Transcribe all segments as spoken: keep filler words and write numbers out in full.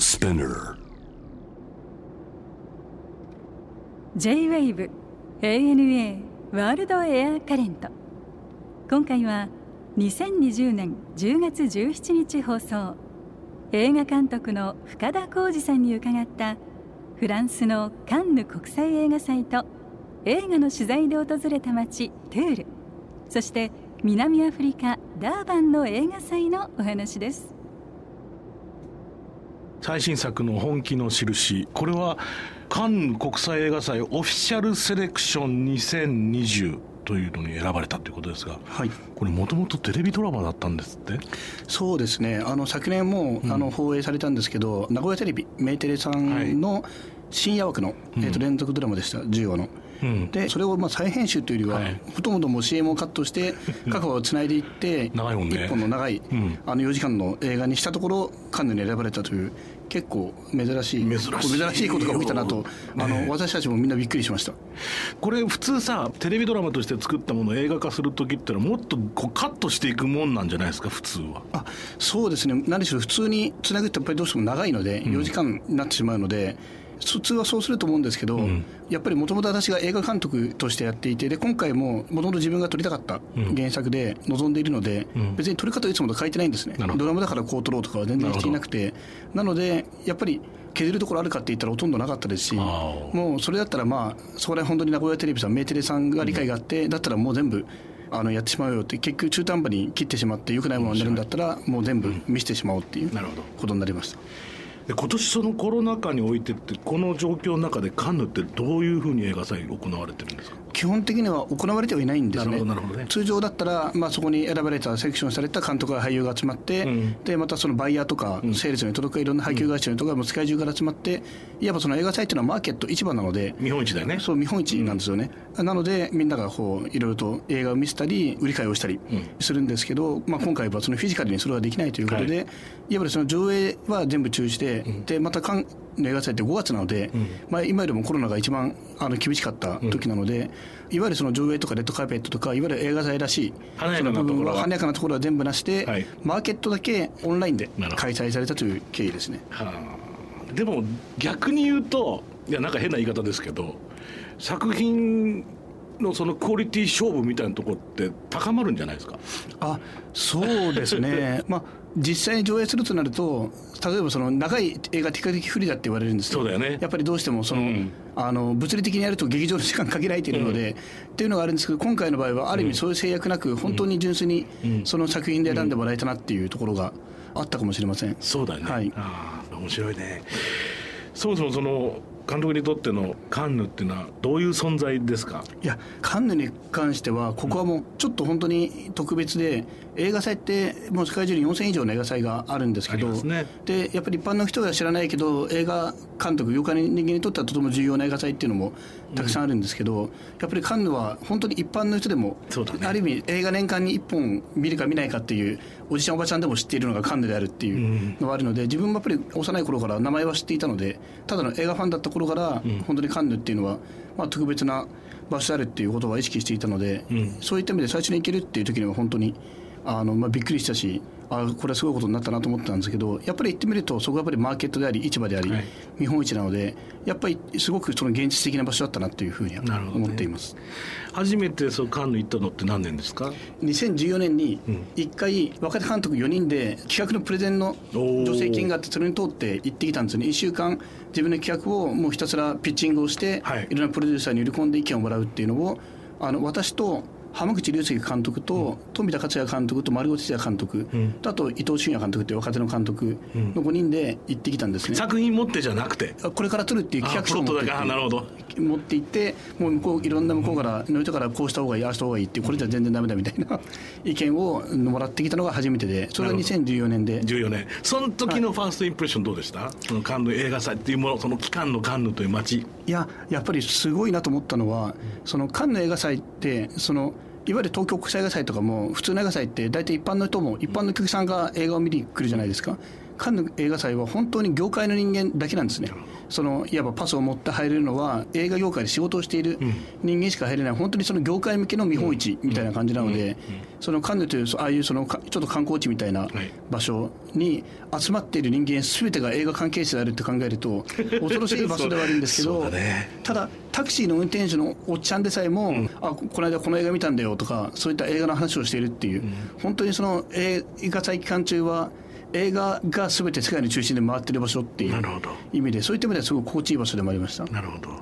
Spinner J-ウェーブ エーエヌエー ワールドエアカレント。今回はにせんにじゅうねんじゅうがつじゅうしちにち放送、映画監督の深田晃司さんに伺ったフランスのカンヌ国際映画祭と映画の取材で訪れた街トゥール、そして南アフリカダーバンの映画祭のお話です。 最新作の本気の印、これはカンヌ国際映画祭オフィシャルセレクションにせんにじゅうというのに選ばれたということですが、はい、これもともとテレビドラマだったんですって。 そうですね、あの昨年も、うん、あの放映されたんですけど、名古屋テレビメイテレさんの深夜枠の、はい、えー、と連続ドラマでした、じゅうわの、うん、でそれをまあ再編集というよりは、はい、ほとんどもう シーエム をカットして各話をつないでいって長いもん、ね、いっぽんの長い、うん、あのよじかんの映画にしたところカンヌに選ばれたという、結構珍しい珍しい、珍しいことが起きたなと、あの、ね、私たちもみんなびっくりしました。 これ普通さ、テレビドラマとして作ったものを映画化するときってのはもっとこうカットしていくもんなんじゃないですか、普通は。 あ、そうですね、何しろ普通につなぐってやっぱりどうしても長いので、うん、よじかんになってしまうので、普通はそうすると思うんですけど、うん、やっぱりもともと私が映画監督としてやっていて、で今回ももともと自分が撮りたかった原作で臨んでいるので、うん、別に撮り方はいつもと変えてないんですね。ドラマだからこう撮ろうとかは全然していなくて、 な, なのでやっぱり削るところあるかって言ったらほとんどなかったですし、もうそれだったらまあそれは本当に名古屋テレビさん、メイテレさんが理解があって、うん、だったらもう全部あのやってしまうよって、結局中途半端に切ってしまって良くないものになるんだったらもう全部見せてしまおうっていうことになりました。 で今年そのコロナ禍においてって、この状況の中でカンヌってどういうふうに映画祭行われてるんですか。 基本的には行われてはいないんですね。 なるほどなるほどね。 通常だったら、まあ、そこに選ばれたセレクションされた監督や俳優が集まって、うん、でまたそのバイヤーとか、うん、セールスに届くいろんな配給会社とかも世界中から集まって、いわばその映画祭というのはマーケット、市場なので、 見本市だよね。 そう、見本市なんですよね、うん、なのでみんながこういろいろと映画を見せたり売り買いをしたりするんですけど、うん、まあ、今回はそのフィジカルにそれができないということで、はい、いわばその上映は全部中止で、うん、でまたカンヌ映画祭ってごがつなので、うん、まあ、今よりもコロナが一番あの厳しかった時なので、うん、いわゆるその上映とかレッドカーペットとか、いわゆる映画祭らしい華やかなところは華やかなところは全部なしで、はい、マーケットだけオンラインで開催されたという経緯ですね。 はあ、でも逆に言うと、いやなんか変な言い方ですけど、作品のそのクオリティ勝負みたいなところって高まるんじゃないですか。 あ、そうですねまあ実際に上映するとなると、例えばその長い映画、比較的不利だって言われるんですけど、 そうだよね、 やっぱりどうしてもその、うん、あの物理的にやると劇場の時間限られているので、うん、っていうのがあるんですけど、今回の場合はある意味そういう制約なく、うん、本当に純粋にその作品で選んでもらえたなっていうところがあったかもしれません。 そうだよね、 はい、 あ、面白いね。そもそもその監督にとってのカンヌっていうのはどういう存在ですか。 いや、カンヌに関してはここはもうちょっと本当に特別で、映画祭ってもう世界中によんせん以上の映画祭があるんですけど、 ね、 でやっぱり一般の人が知らないけど、映画監督、業界の人間にとってはとても重要な映画祭っていうのもたくさんあるんですけど、うん、やっぱりカンヌは本当に一般の人でも、ね、ある意味映画年間にいっぽん見るか見ないかっていうおじちゃんおばちゃんでも知っているのがカンヌであるっていうのがあるので、自分もやっぱり幼い頃から名前は知っていたので、ただの映画ファンだった頃から本当にカンヌっていうのは、まあ、特別な場所であるっていうことは意識していたので、うん、そういった意味で最初に行けるっていう時には本当にあの、まあ、びっくりしたし、あ、これはすごいことになったなと思ったんですけど、やっぱり行ってみるとそこはやっぱりマーケットであり市場であり、はい、見本市なので、やっぱりすごくその現実的な場所だったなというふうには思っています、ね、 初めてそうカンヌ行ったのって何年ですか。 にせんじゅうよねんにいっかい若手監督よにんで企画のプレゼンの助成金があって、それに通って行ってきたんですよね。いっしゅうかん自分の企画をもうひたすらピッチングをして、はい、いろんなプロデューサーに売り込んで意見をもらうっていうのを、あの私と浜口竜介監督と、うん、富田克也監督と丸尾哲也監督、うん、とあと伊藤俊也監督という若手の監督のごにんで行ってきたんですね、 うん、作品持ってじゃなくてこれから撮るっていう企画書を持って行って、 なるほど、 持って行って、もう向こういろんな向こうからの人からこうした方がいい、ああした方がいいっていう、これじゃ全然ダメだみたいな意見をもらってきたのが初めてで、それがにせんじゅうよねんで。 じゅうよねん、その時のファーストインプレッションどうでした、はい、そのカンヌ映画祭っていうもの、その期間のカンヌという街。 いや、やっぱりすごいなと思ったのは、そのカンヌ映画祭ってそのいわゆる東京国際映画祭とかも普通の映画祭って大体一般の人も一般のお客さんが映画を見に来るじゃないですか。 カンヌ映画祭は本当に業界の人間だけなんですね。そのいわばパスを持って入れるのは映画業界で仕事をしている人間しか入れない、本当にその業界向けの見本市みたいな感じなので、そのカンヌというああいうそのちょっと観光地みたいな場所に集まっている人間全てが映画関係者であるって考えると恐ろしい場所ではあるんですけどね、ただタクシーの運転手のおっちゃんでさえも、うん、あこの間この映画見たんだよとかそういった映画の話をしているっていう、うん、本当にその映画祭期間中は映画が全て世界の中心で回っている場所っていう意味で、そういった意味ではすごく心地いい場所でもありました。 なるほど。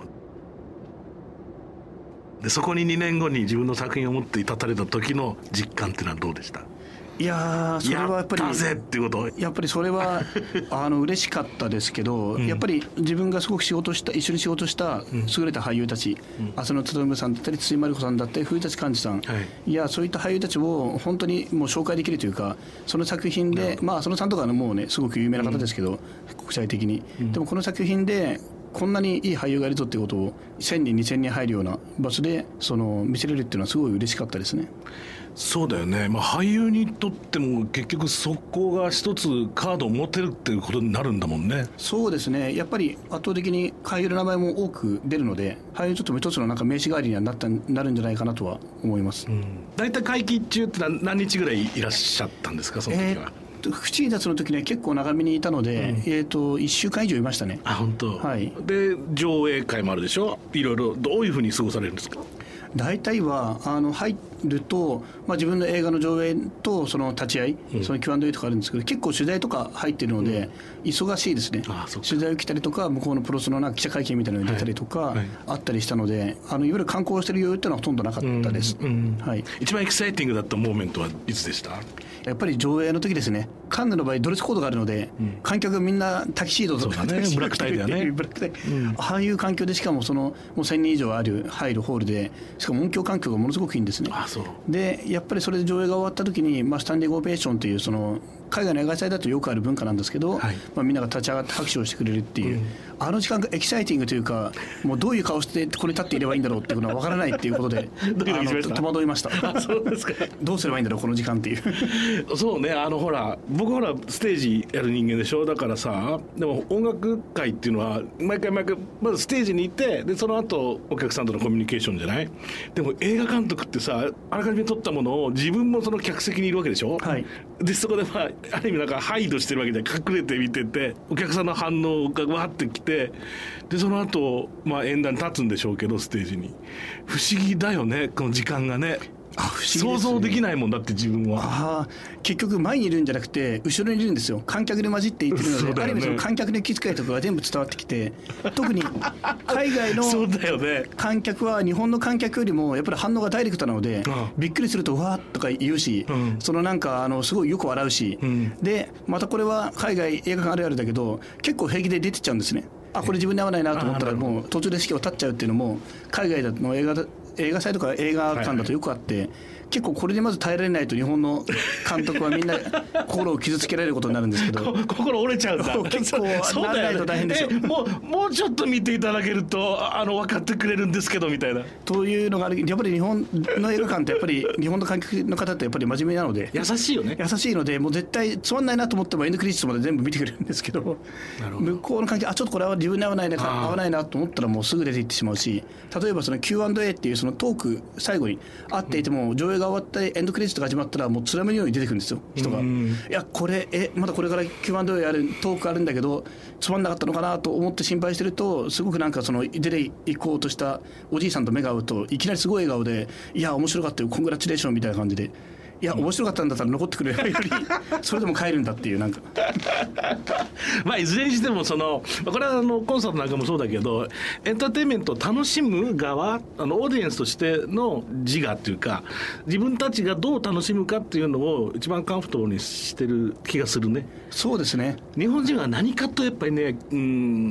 でそこににねんごに自分の作品を持って立たれた時の実感っていうのはどうでした？ いやそれはやっぱりやったぜっていうこと、 やっぱりそれはあの嬉しかったですけど、うん、やっぱり自分がすごく仕事した一緒に仕事した優れた俳優たち、うん、浅野忠さんだったり筒井真理子さんだったり古舘寛治さん、はい、いやそういった俳優たちを本当にもう紹介できるというか、その作品で、まあ浅野さんとかのもうねすごく有名な方ですけど、うん、国際的に、うん、でもこの作品でこんなにいい俳優がいるぞっていうことをせんにんにせんにん入るような場所でその見せれるっていうのはすごい嬉しかったですね。 そうだよね、まあ、俳優にとっても結局そこが一つカードを持てるっていうことになるんだもんね。 そうですね、やっぱり圧倒的に俳優の名前も多く出るので、俳優にとっても一つのなんか名刺代わりにはなったなるんじゃないかなとは思います。 だいたい会期中って何日ぐらいいらっしゃったんですか、その時は。えーくちに立つの時には結構長めにいたので、うん、えー、といっしゅうかん以上いましたね。 あ、本当。 はい。 で上映会もあるでしょ。いろいろどういうふうに過ごされるんですか。 大体はあの入ると、まあ、自分の映画の上映とその立ち会い、うん、その キューアンドエー とかあるんですけど、結構取材とか入っているので、うん、忙しいですね。ああ、取材を来たりとか向こうのプロスのなんか記者会見みたいなのに出たりとか、はいはい、あったりしたので、あのいわゆる観光してる余裕っていうのはほとんどなかったです、うんうん、はい、 一番エキサイティングだったモーメントはいつでした？ やっぱり上映の時ですね。カンヌの場合ドレスコードがあるので、うん、観客みんなタキシードとか、 ね、ブラックタイだよね。ブラックタイ、 うん、ああいう環境で、しかもそのもうせんにん以上ある入るホールで、しかも音響環境がものすごくいいんですね。 あ、そう。 でやっぱりそれで上映が終わった時に、まあ、スタンディングオベーションというその海外の映画祭だとよくある文化なんですけど、はい、まあ、みんなが立ち上がって拍手をしてくれるっていう、うん、あの時間がエキサイティングというか、もうどういう顔してこれ立っていればいいんだろうっていうのは分からないっていうことであの戸惑いました。 あ、そうですか。 どうすればいいんだろうこの時間っていうそうね、あのほら僕ほらステージやる人間でしょ。だからさ、でも音楽界っていうのは毎回毎回まずステージにいて、でその後お客さんとのコミュニケーションじゃない。でも映画監督ってさ、あらかじめ撮ったものを自分もその客席にいるわけでしょ、はい、でそこでまあある意味なんかハイドしてるわけじゃ隠れて見てて、お客さんの反応がわーってきて、でその後まあ演壇に立つんでしょうけど、ステージに不思議だよね、この時間がね。あ、不思議ですね。想像できないもんだって自分は。 あ、結局前にいるんじゃなくて後ろにいるんですよ。観客で混じっていってるので、ね、ある意味その観客の気遣いとかが全部伝わってきて、特に海外の観客は日本の観客よりもやっぱり反応がダイレクトなので、びっくりするとわーっとか言うし、うん、そのなんかあのすごいよく笑うし、うん、でまたこれは海外映画館あるあるだけど結構平気で出てっちゃうんですね。あ、これ自分に合わないなと思ったらもう途中で式を立っちゃうっていうのも海外の映画だ映画祭とか映画館だとよくあって、はいはい、結構これでまず耐えられないと日本の監督はみんな心を傷つけられることになるんですけど心折れちゃうんだ。 結構ならないと大変ですよ。 もう、もうちょっと見ていただけるとあの分かってくれるんですけどみたいなというのがある。やっぱり日本の映画館ってやっぱり日本の観客の方ってやっぱり真面目なので優しいよね。 優しいのでもう絶対つまんないなと思ってもエンドクレジットまで全部見てくれるんですけど、向こうの観客あちょっとこれは自分に合わないな合わないなと思ったらもうすぐ出ていってしまうし、例えばその キューアンドエー っていうそのトーク最後に会っていても、上映が終わってエンドクレジットが始まったらもうつらめのように出てくるんですよ、人が。いやこれえまだこれから キューアンドエー やるトークあるんだけどつまんなかったのかなと思って心配してると、すごくなんかその出ていこうとしたおじいさんと目が合うといきなりすごい笑顔で、いや面白かったよコングラチュレーションみたいな感じで、いや面白かったんだったら残ってくればよりそれでも帰るんだっていうなんかまあいずれにしてもそのこれはあのコンサートなんかもそうだけど、エンターテインメントを楽しむ側、あのオーディエンスとしての自我っていうか、自分たちがどう楽しむかっていうのを一番カンフォトブルにしてる気がするね。 そうですね。 日本人は何かとやっぱりね、うん、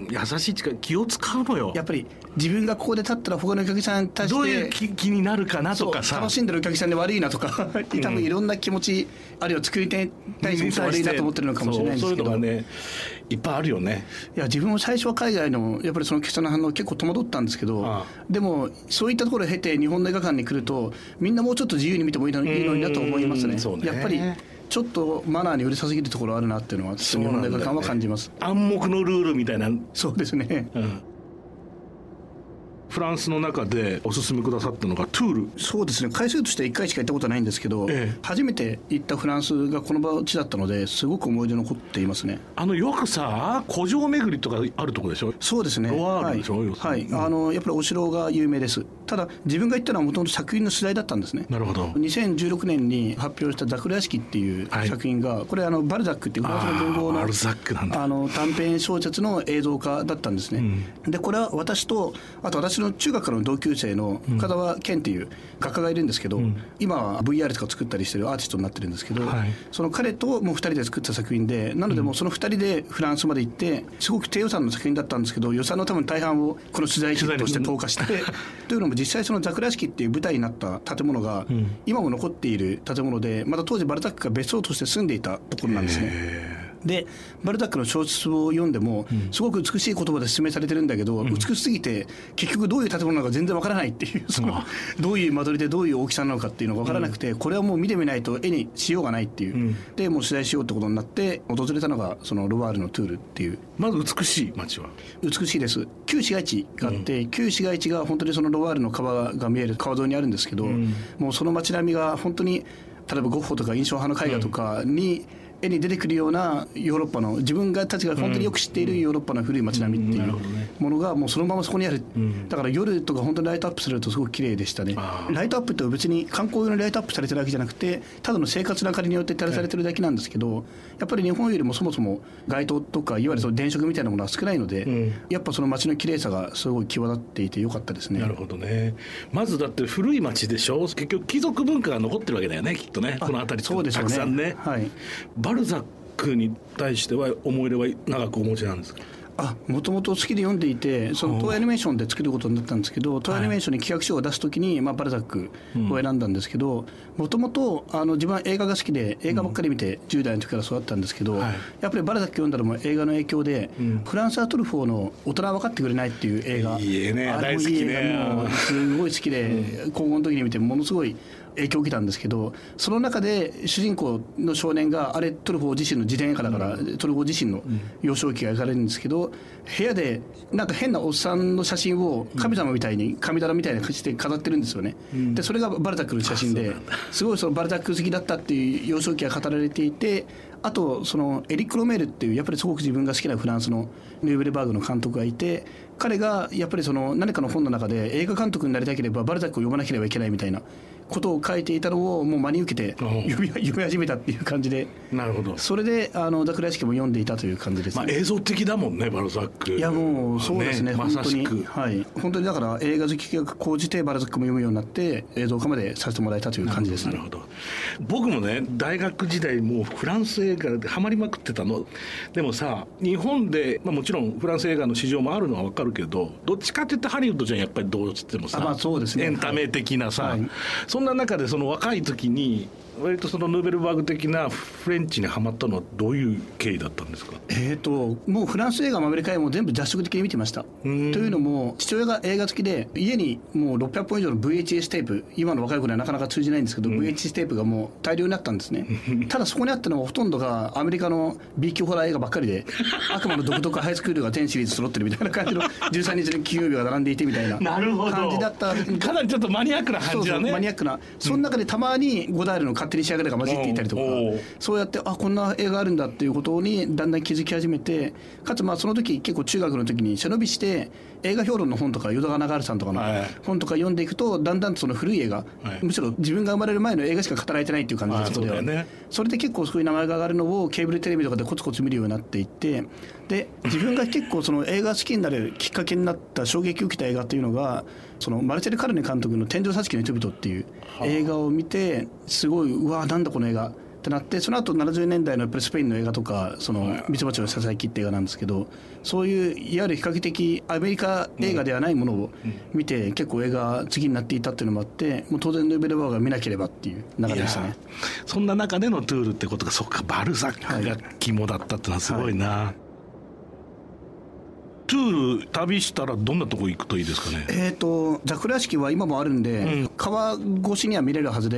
優しい力気を使うのよ。 やっぱり自分がここで立ったら他のお客さんに対してどういう 気, 気になるかなとかさ、 楽しんでるお客さんで悪いなとか多分いろんな気持ち、うん、あるいは作り手に対して悪いなと思ってるのかもしれないんですけど、 そういうのがねいっぱいあるよね。 いや自分も最初は海外のやっぱりそのお客さんの反応結構戸惑ったんですけど、ああでもそういったところを経て日本の映画館に来るとみんなもうちょっと自由に見てもいいのになと思います ね, ね。やっぱりちょっとマナーにうるさすぎるところあるなっていうのは日本の映画館は感じます、 ね、暗黙のルールみたいな。 そうですね、うん。 フランスの中でおすすめくださったのがトゥール。 そうですね、回数としてはいっかいしか行ったことないんですけど、ええ、初めて行ったフランスがこの場地だったのですごく思い出残っていますね。 あのよくさ古城巡りとかあるところでしょ。 そうですね、 ロワールでしょ、 はいはい、あのやっぱりお城が有名です。ただ自分が行ったのはもともと作品の取材だったんですね。 なるほど。 にせんじゅうろくねんに発表したザクロ屋敷っていう作品が、はい、これあのバルザックっていうフランスの文豪のバルザックなんだ。 あの短編小説の映像化だったんですね、うん、でこれは私とあと私の中学からの同級生の深澤健っていう画家がいるんですけど、うん、今は ブイアール とか作ったりしてるアーティストになってるんですけど、はい、その彼ともうふたりで作った作品で、なのでもうそのふたりでフランスまで行ってすごく低予算の作品だったんですけど、予算の多分大半をこの取材費として投下してというのも実際そのザクラ式っていう舞台になった建物が今も残っている建物で、まだ当時バルザックが別荘として住んでいたところなんですね。でバルザックの小説を読んでもすごく美しい言葉で説明されてるんだけど、うん、美しすぎて結局どういう建物なのか全然わからないっていう、そのどういう間取りでどういう大きさなのかっていうのがわからなくて、これはもう見てみないと絵にしようがないっていう、うん、でもう取材しようってことになって訪れたのがそのロワールのトゥールっていう。 まず美しい街は美しいです。旧市街地があって、うん、旧市街地が本当にそのロワールの川が見える川沿いにあるんですけど、うん、もうその街並みが本当に例えばゴッホとか印象派の絵画とかに、うん絵に出てくるようなヨーロッパの自分たちが本当によく知っているヨーロッパの古い街並みっていうものがもうそのままそこにある、うん、だから夜とか本当にライトアップするとすごく綺麗でしたね。ライトアップって別に観光用にライトアップされてるわけじゃなくて、ただの生活の明かりによって照らされてるだけなんですけど、やっぱり日本よりもそもそも街灯とかいわゆるその電飾みたいなものは少ないので、うん、やっぱその街の綺麗さがすごい際立っていてよかったですね。 なるほどね。まずだって古い街でしょ、結局貴族文化が残ってるわけだよね、きっとね、この辺りってたくさんね。はい、バルザックに対しては思い入れは長くお持ちなんですか？ あ、もともと好きで読んでいて、その東映アニメーションで作ることになったんですけど、東映アニメーションに企画書を出すときに、まあ、バルザックを選んだんですけど、もともと自分は映画が好きで映画ばっかり見てじゅう代の時から育ったんですけど、うん、やっぱりバルザック読んだのも映画の影響で、うん、フランス・アトルフォーの大人は分かってくれないっていう映画、 いいね、 あれもいい映画、 もうすごい好きで、うん、高校の時に見てものすごい影響を受けたんですけど、その中で主人公の少年があれトルフォー自身の自伝映画だから、うん、トルフォー自身の幼少期が描かれるんですけど、部屋でなんか変なおっさんの写真を神様みたいに神棚みたいな感じで飾ってるんですよね、うん、でそれがバルザックの写真で、すごいそのバルザック好きだったっていう幼少期が語られていて、あとそのエリック・ロメールっていうやっぱりすごく自分が好きなフランスのヌーベルバーグの監督がいて、彼がやっぱりその何かの本の中で映画監督になりたければバルザックを読まなければいけないみたいなことを書いていたのをもう真に受けて読み、読み始めたっていう感じで、 なるほど、 それであのザクラ屋敷も読んでいたという感じです、ね。 まあ、映像的だもんねバルザック。 いやもうそうですね、 ね、 本当に、 ま、 はい、本当にだから映画好きが高じてバルザックも読むようになって映像化までさせてもらえたという感じですね。 なるほど。僕もね大学時代もうフランス映画でハマりまくってたの。でもさ日本で、まあ、もちろんフランス映画の市場もあるのは分かるけど、どっちかっていったらハリウッドじゃんやっぱりどうしてもさ、 まあそうですね、 エンタメ的なさ、はいはい、そんな中でその若い時に割とそのヌーベルバーグ的なフレンチにハマったのはどういう経緯だったんですか？ えーともうフランス映画もアメリカ映画も全部脱色的に見てました。というのも父親が映画好きで、家にもうろっぴゃっぽん以上の ブイエイチエス テープ、今の若い子にはなかなか通じないんですけど、うん、ブイエイチエス テープがもう大量になったんですねただそこにあったのはほとんどがアメリカの B 級ホラー映画ばっかりで悪魔の独特ハイスクールが全シリーズ揃ってるみたいな感じのじゅうさんにちの金曜日が並んでいてみたいな感じだったかなりちょっとマニアックな感じだね。 そうそうマニアックな、その中でたまにゴダールの勝手に仕上がりが混じっていたりとか、そうやってあこんな映画あるんだっていうことにだんだん気づき始めて、かつまあその時結構中学の時に背伸びして映画評論の本とか淀川長治さんとかの本とか読んでいくと、だんだんその古い映画、はい、むしろ自分が生まれる前の映画しか語られてないっていう感じです。 そうだよね。 それで結構そういう名前が上がるのをケーブルテレビとかでコツコツ見るようになっていって、で自分が結構その映画好きになるきっかけになった衝撃を受けた映画っていうのが、そのマルチェル・カルネ監督の天井桟敷の人々っていう映画を見て、すごいうわなんだこの映画ってなって、その後ななじゅうねんだいのやっぱりスペインの映画とか、そのミツバチのささやきって映画なんですけど、そういういわゆる比較的アメリカ映画ではないものを見て、結構映画好きになっていたっていうのもあって、もう当然ヌーベルバーグが見なければっていう流れでしたね。 そんな中でのトゥールってことが、そっかバルザックが肝だったってのはすごいな、はいはい。トゥール旅したらどんなとこ行くといいですかね？ えーとザクラ屋敷は今もあるんで、うん、川越しには見れるはずで、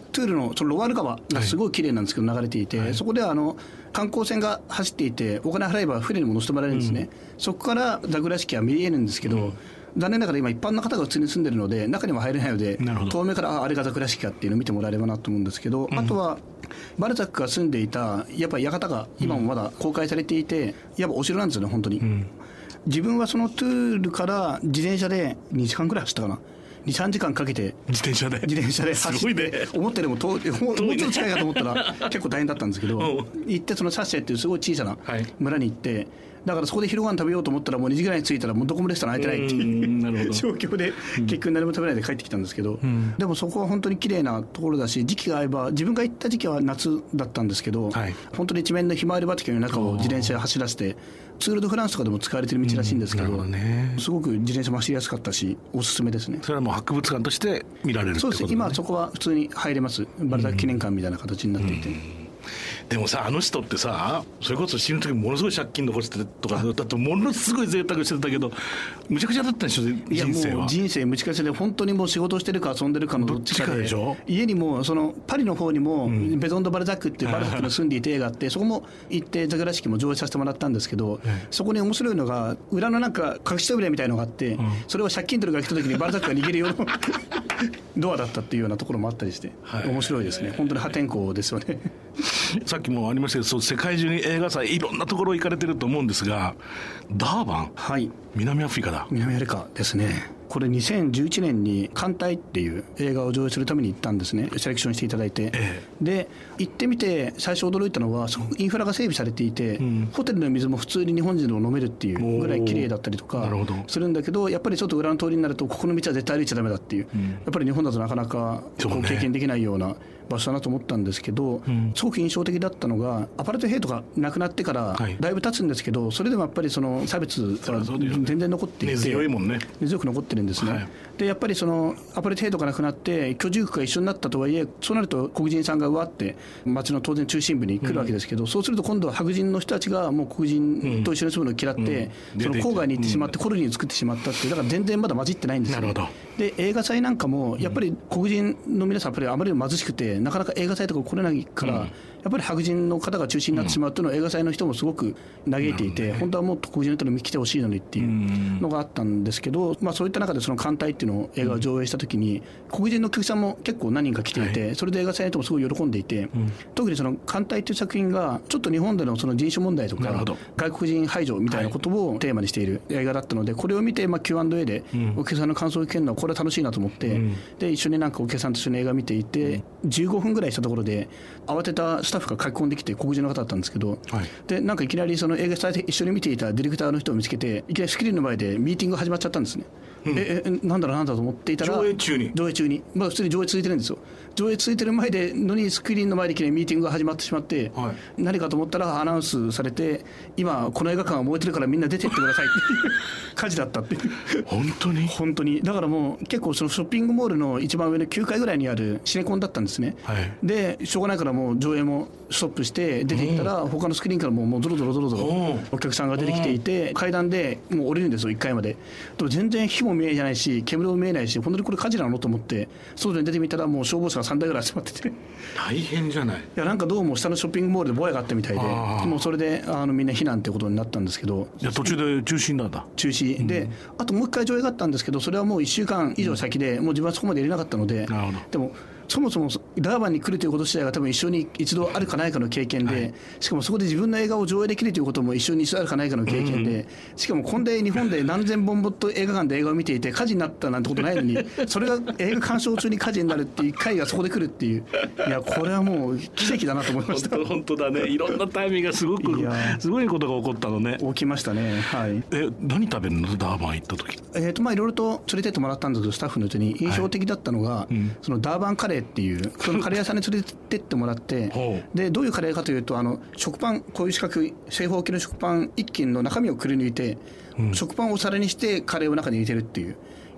トゥールのそのロワール川がすごい綺麗なんですけど流れていて、はい、そこではあの観光船が走っていてお金払えば船にも乗せてもらえるんですね、うん、そこからザグラ式は見えるんですけど、うん、残念ながら今一般の方が普通に住んでるので中にも入れないので遠目からあれがザグラ式かっていうのを見てもらえればなと思うんですけど、うん、あとはバルザックが住んでいたやっぱり館が今もまだ公開されていて、やっぱお城なんですよね本当に、うん、自分はそのトゥールから自転車でにじかんくらい走ったかな、にさんじかんかけて自転車で自転車で走って、すごいね、思ったよりも遠い、もうちょっと近いかと思ったら結構大変だったんですけど行ってそのサッシェっていうすごい小さな村に行って、はい、だからそこで昼ご飯食べようと思ったらもうにじぐらいに着いたらもうどこもレストラン空いてないっていう状況で結局何も食べないで帰ってきたんですけど、うん、でもそこは本当に綺麗なところだし時期が合えば自分が行った時期は夏だったんですけど、はい、本当に一面のひまわり畑の中を自転車で走らせてツール・ド・フランスとかでも使われてる道らしいんですけど、うんね、すごく自転車も走りやすかったしおすすめですね。 それはもう博物館として見られるってことですね。 そうです、今そこは普通に入れます。バルザック記念館みたいな形になっていて、うんうん、 でもさあの人ってさそれこそ死ぬ時ものすごい借金残してとかだとものすごい贅沢してたけどむちゃくちゃだったんでしょ人生は。いやもう人生むちゃくちゃで本当にもう仕事してるか遊んでるかのどっちか で, でしょ。 家にもそのパリの方にも、うん、ベゾン・ド・バルザックっていうバルザックの住んでいて映画あってそこも行ってザグラ式も上映させてもらったんですけど、うん、そこに面白いのが裏のなんか隠し扉みたいのがあって、うん、それを借金取るが来た時にバルザックが逃げるようなドアだったっていうようなところもあったりして、はい、面白いですね。本当に破天荒ですよねさっきもありましたけどそう世界中に映画祭いろんなところ行かれてると思うんですがダーバン、はい、南アフリカだ。 南アフリカですね。これにせんじゅういちねんに艦隊っていう映画を上映するために行ったんですね。セレクションしていただいて、ええ、で行ってみて最初驚いたのはそインフラが整備されていて、うん、ホテルの水も普通に日本人でも飲めるっていうぐらい綺麗だったりとかするんだけどやっぱりちょっと裏の通りになるとここの道は絶対歩いちゃダメだっていう、うん、やっぱり日本だとなかなかこう経験できないような場所だなと思ったんですけど、うん、すごく印象的だったのがアパルトヘイトがなくなってからだいぶ経つんですけど、はい、それでもやっぱりその差別が全然残っていて、 根強いもんね。 根強く残ってるんですね、はい、でやっぱりそのアパルトヘイトがなくなって居住区が一緒になったとはいえそうなると黒人さんがうわって街の当然中心部に来るわけですけど、うん、そうすると今度は白人の人たちがもう黒人と一緒に住むのを嫌って、うんうん、その郊外に行ってしまってコロニーを作ってしまったっていうだから全然まだ混じってないんですよ。なるほど。で映画祭なんかもやっぱり黒人の皆さんやっぱりあまりにも貧しくてなかなか映画祭とか来れないから、うん、やっぱり白人の方が中心になってしまうというのを映画祭の人もすごく嘆いていて、うん、本当はもっと黒人の人に来てほしいのにっていうのがあったんですけど、まあ、そういった中でその艦隊っていうのを映画を上映した時に黒人のお客さんも結構何人か来ていて、はい、それで映画祭の人もすごい喜んでいて、うん、特にその艦隊っていう作品がちょっと日本でのその人種問題とか外国人排除みたいなことをテーマにしている映画だったのでこれを見てまあ キューアンドエー でお客さんの感想を聞けるのはこれは楽しいなと思って、うん、で一緒になんかお客さんと一緒に映画見ていてじゅうごふんぐらいしたところで慌てたスタッフが書き込んできて黒人の方だったんですけど、はい、でなんかいきなりその映画祭で一緒に見ていたディレクターの人を見つけていきなりスクリーンの前でミーティングが始まっちゃったんですね、うん、ええなんだろうなんだろうと思っていたら上映中に上映中に、まあ、普通に上映続いてるんですよ。上映続いてる前でのにスクリーンの前でいきなりミーティングが始まってしまって、はい、何かと思ったらアナウンスされて今この映画館が燃えてるからみんな出てってくださいっていう火事だったっていう本当に本当にだからもう結構そのショッピングモールの一番上のきゅうかいぐらいにあるシネコンだったんですね、はい、でしょうがないからもう上映もストップして出ていったら他のスクリーンからもうもうゾロゾロゾロゾロお客さんが出てきていて階段でもう降りるんですよいっかいまで。でも全然火も見えないし煙も見えないし本当にこれ火事なのと思って外に出てみたらもう消防車がさんだいぐらい集まってて大変じゃない。いやなんかどうも下のショッピングモールでぼやがあったみたいでもうそれであのみんな避難ってことになったんですけどいや途中で中止なんだ中止で、うん、あともう一回上映があったんですけどそれはもういっしゅうかん以上先で、うん、もう自分はそこまで入れなかったのでなるほど。でもそもそもダーバンに来るということ自体が多分一緒に一度あるかないかの経験で、はい、しかもそこで自分の映画を上映できるということも一緒に一度あるかないかの経験で、うん、しかもこんで日本で何千本もと映画館で映画を見ていて火事になったなんてことないのにそれが映画鑑賞中に火事になるっていう回がそこで来るっていういやこれはもう奇跡だなと思いました本当だね。いろんなタイミングがすごくすごいことが起こったのね。 起きましたね、はい、 え何食べるのダーバン行った時。 えーとまあいろいろと連れてってもらったんですけどスタッフのうちに印象的だったのが、はいうん、そのダーバンカレーっていうそのカレー屋さんに連れてってもらってでどういうカレーかというとあの食パンこういう四角い正方形の食パン一斤の中身をくり抜いて、うん、食パンをお皿にしてカレーを中に入れてるっていう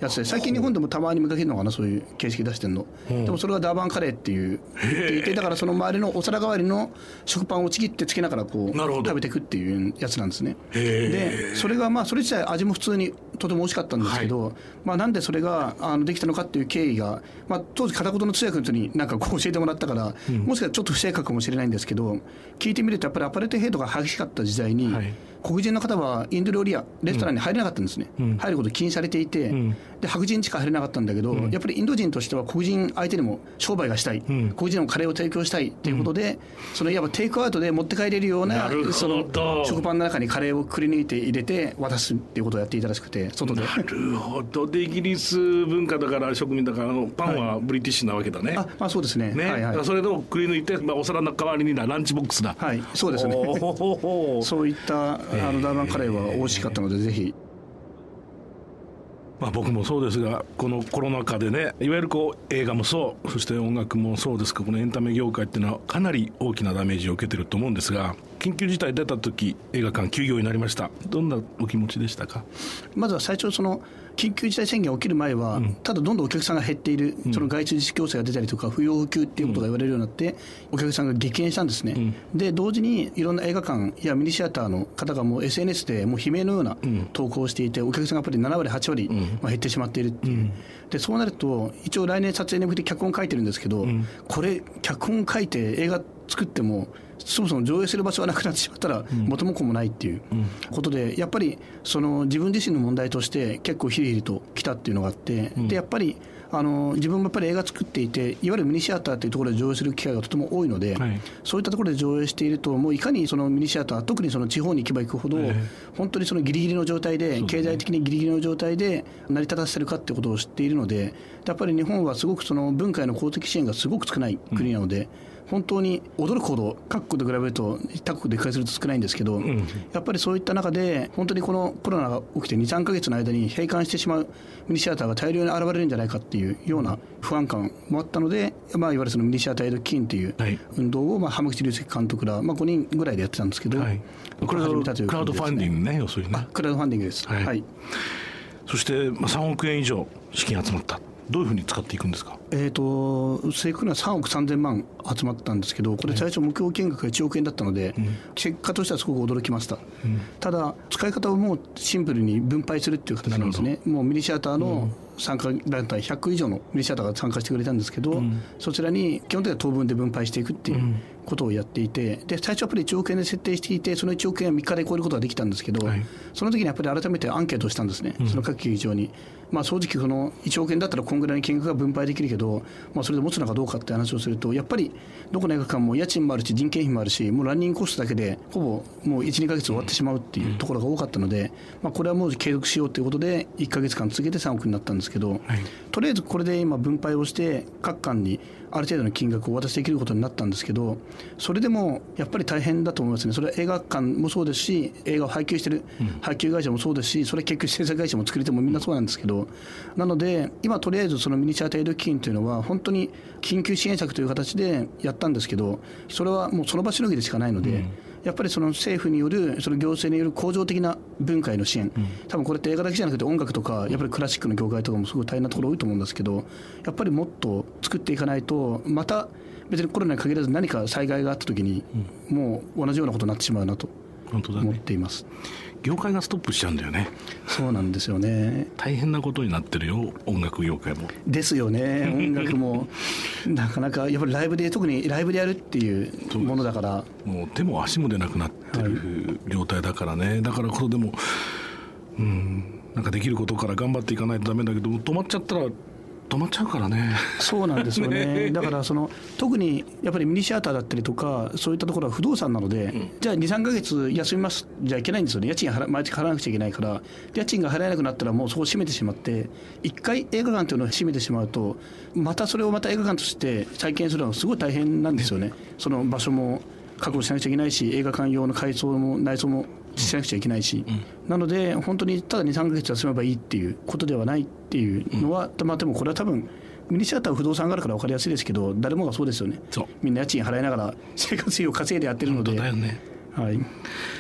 やつで、最近日本でもたまに見かけるのかな、そういう形式出してるの、うん、でもそれはダーバンカレーっていう言っていて、だからその周りのお皿代わりの食パンをちぎってつけながらこう食べていくっていうやつなんですね。でそれがまあそれ自体味も普通にとても美味しかったんですけど、はい、まあ、なんでそれがあのできたのかっていう経緯が、まあ、当時片言の通訳の人になんかこう教えてもらったから、うん、もしかしたらちょっと不正確かもしれないんですけど、聞いてみるとやっぱりアパルトヘイトが激しかった時代に、はい、黒人の方はインド料理屋レストランに入れなかったんですね、うん、入ること禁止されていて、うん、で白人しか入れなかったんだけど、うん、やっぱりインド人としては黒人相手にも商売がしたい、うん、黒人のカレーを提供したいということで、うん、そのいわばテイクアウトで持って帰れるようなその食パンの中にカレーをくり抜いて入れて渡すっていうことをやっていたらしくて、外で。 なるほど。でイギリス文化だから植民だからあのパンはブリティッシュなわけだね、はい、 あ、まあ、そうですね、 ね、 はいはい、 それをくり抜いて、まあ、お皿の代わりになランチボックスだ。 はい、そうですねそういったあのダーバンカレーは美味しかったので、ぜひ。 まあ、僕もそうですが、このコロナ禍でね、いわゆるこう映画もそう、そして音楽もそうですが、このエンタメ業界っていうのはかなり大きなダメージを受けてると思うんですが、緊急事態出た時映画館休業になりました。どんなお気持ちでしたか？ まずは最初その緊急事態宣言が起きる前は、うん、ただどんどんお客さんが減っている、うん、その外出自粛要請が出たりとか不要不急っていうことが言われるようになって、うん、お客さんが激減したんですね、うん、で同時にいろんな映画館やミニシアターの方がもう エスエヌエス でもう悲鳴のような投稿をしていて、お客さんがやっぱりななわりはちわり、うん、まあ、減ってしまっているっていう、うん、でそうなると一応来年撮影に向けて脚本書いてるんですけど、うん、これ脚本書いて映画作ってもそもそも上映する場所がなくなってしまったら元も子もないっていうことで、やっぱりその自分自身の問題として結構ヒリヒリと来たっていうのがあって、でやっぱりあの自分もやっぱり映画作っていて、いわゆるミニシアターというところで上映する機会がとても多いので、はい、そういったところで上映していると、もういかにそのミニシアター、特にその地方に行けば行くほど、本当にそのギリギリの状態で、経済的にギリギリの状態で成り立たせるかってことを知っているので、やっぱり日本はすごくその文化への公的支援がすごく少ない国なので、うん、本当に驚くほど各国で比べると他国で比較すると少ないんですけど、うん、やっぱりそういった中で本当にこのコロナが起きて にさんかげつの間に閉館してしまうミニシアターが大量に現れるんじゃないかっていうような不安感もあったので、まあ、いわゆるそのミニシアターエイド基金という運動を、まあ、浜口竜介監督ら、まあ、ごにんぐらいでやってたんですけど、はい、 これはクラウドファンディングね、要するにね。 クラウドファンディングです、はいはい、 そして、まあ、さんおくえん以上資金集まった。どういうふうに使っていくんですか？ えーと、正確にはさんおくさんぜんまん集まったんですけど、これ最初目標金額がいちおくえんだったので、うん、結果としてはすごく驚きました、うん、ただ使い方をもうシンプルに分配するっていう形なんですね。もうミニシアターの参加団体ひゃくいじょうのミニシアターが参加してくれたんですけど、うん、そちらに基本的には当分で分配していくっていうことをやっていて、で最初はやっぱりいちおくえんで設定していて、そのいちおくえんはみっかで超えることができたんですけど、はい、その時にやっぱり改めてアンケートをしたんですね、うん、その各劇場に。まあ、正直そのいちおくえんだったらこんぐらいの金額が分配できるけど、まあ、それで持つのかどうかって話をすると、やっぱりどこの映画館も家賃もあるし人件費もあるし、もうランニングコストだけでほぼもういち、にかげつ終わってしまうっていうところが多かったので、まあ、これはもう継続しようということでいっかげつかん続けてさんおくになったんですけど、はい、とりあえずこれで今分配をして各館にある程度の金額をお渡しできることになったんですけど、それでもやっぱり大変だと思いますね。それは映画館もそうですし、映画を配給している配給会社もそうですし、それ結局制作会社も作り手もみんなそうなんですけど、なので今とりあえずそのミニシアターエイド基金というのは本当に緊急支援策という形でやったんですけど、それはもうその場しのぎでしかないので、うん、やっぱりその政府によるその行政による恒常的な文化への支援、うん、多分これって映画だけじゃなくて音楽とかやっぱりクラシックの業界とかもすごい大変なところ多いと思うんですけど、やっぱりもっと作っていかないと、また別にコロナに限らず何か災害があった時にもう同じようなことになってしまうなと思っています。 業界がストップしちゃうんだよね。 そうなんですよね。 大変なことになってるよ、音楽業界も。 ですよね。音楽もなかなかやっぱりライブで、特にライブでやるっていうものだから、 もう手も足も出なくなってる状態だからね、はい、だからこそでも、うん、なんかできることから頑張っていかないとダメだけど、止まっちゃったら止まっちゃうからね。 そうなんですよね。だからその特にやっぱりミニシアターだったりとかそういったところは不動産なので、うん、じゃあ にさんかげつ休みますじゃいけないんですよね。家賃払毎月払わなくちゃいけないから、家賃が払えなくなったらもうそこを閉めてしまって、一回映画館というのを閉めてしまうと、またそれをまた映画館として再建するのはすごい大変なんですよね。その場所も確保しなくちゃいけないし、映画館用の改装も内装もしなくちゃいけないし、うん、なので本当にただ にさんかげつ休めばいいっていうことではないっていうのは、うん、まあでもこれは多分ミニシアターは不動産があるから分かりやすいですけど、誰もがそうですよね。みんな家賃払いながら生活費を稼いでやってるので。 本当だよね。 はい。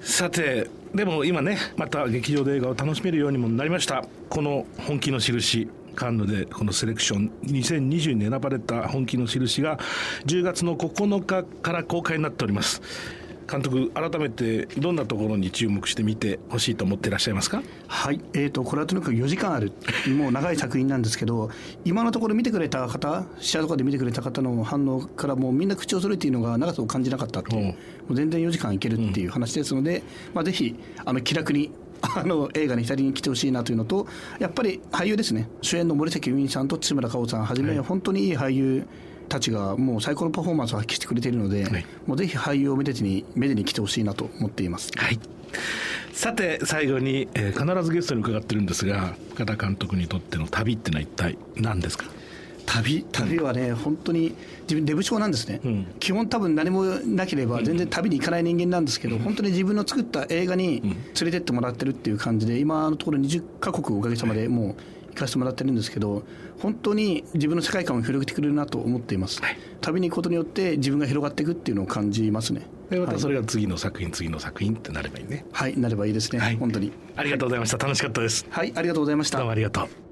さてでも今ねまた劇場で映画を楽しめるようにもなりました。この本気の印、カンヌでこのセレクションにせんにじゅうに選ばれた本気の印がじゅうがつのここのかから公開になっております。監督、改めてどんなところに注目して見てほしいと思っていらっしゃいますか？ はい、えー、とこれはとにかくよじかんあるもう長い作品なんですけど今のところ見てくれた方、試写とかで見てくれた方の反応からもうみんな口を揃えているのが長さを感じなかったっていう、もう全然よじかんいけるっていう話ですので、うんまあ、ぜひあの気楽にあの映画に浸りに来てほしいなというのと、やっぱり俳優ですね、主演の森崎ウィンさんと津村香織さんはじめ、はい、本当にいい俳優たちがもう最高のパフォーマンスを発揮してくれているので、はい、もうぜひ俳優をめでにめでに来てほしいなと思っています。 はい、さて最後に、えー、必ずゲストに伺ってるんですが、深田監督にとっての旅ってのは一体何ですか？ 旅旅はね、うん、本当に自分デブ症なんですね、うん、基本多分何もなければ全然旅に行かない人間なんですけど、うん、本当に自分の作った映画に連れてってもらってるっていう感じで、今のところにじゅっかこくおかげさまでもう行かせてもらってるんですけど、本当に自分の世界観を広げてくれるなと思っています、はい、旅に行くことによって自分が広がっていくっていうのを感じますね。 でまたそれが次の作品、はい、次の作品ってなればいいね。 はい、なればいいですね、はい、本当にありがとうございました。楽しかったです。 はい、ありがとうございました。 どうもありがとう。